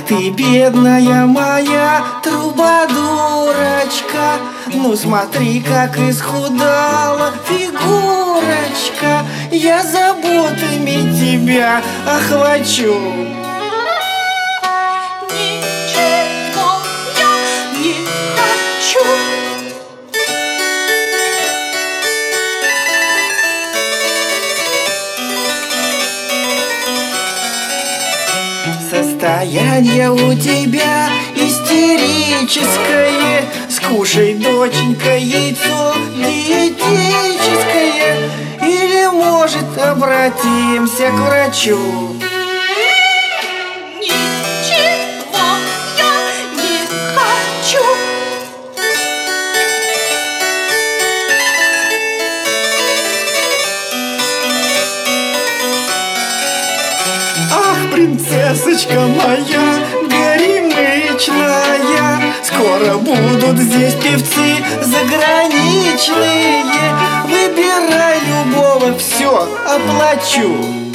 ты, бедная моя трубадурочка, ну смотри, как исхудала фигурочка. Я заботами тебя охвачу. Ничего я не хочу. Состояние у тебя истерическое. Скушай, доченька, яйцо диетическое. Или, может, обратимся к врачу. Ничего я не хочу. Ах, принцессочка моя горемычная, скоро будут здесь певцы заграничные. Выбирай любого, все оплачу.